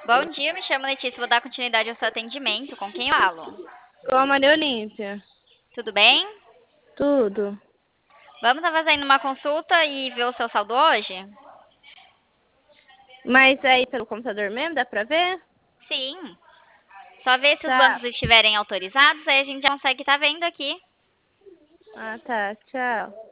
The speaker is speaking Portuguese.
Bom dia, me chamo Letícia, vou dar continuidade ao seu atendimento. Com quem eu falo? Com a Maria Olímpia. Tudo bem? Tudo. Vamos estar fazendo uma consulta e ver o seu saldo hoje? Mas aí pelo computador mesmo, dá pra ver? Sim. Só ver se os Tá. bancos estiverem autorizados, aí a gente já consegue estar vendo aqui. Ah, tá. Tchau.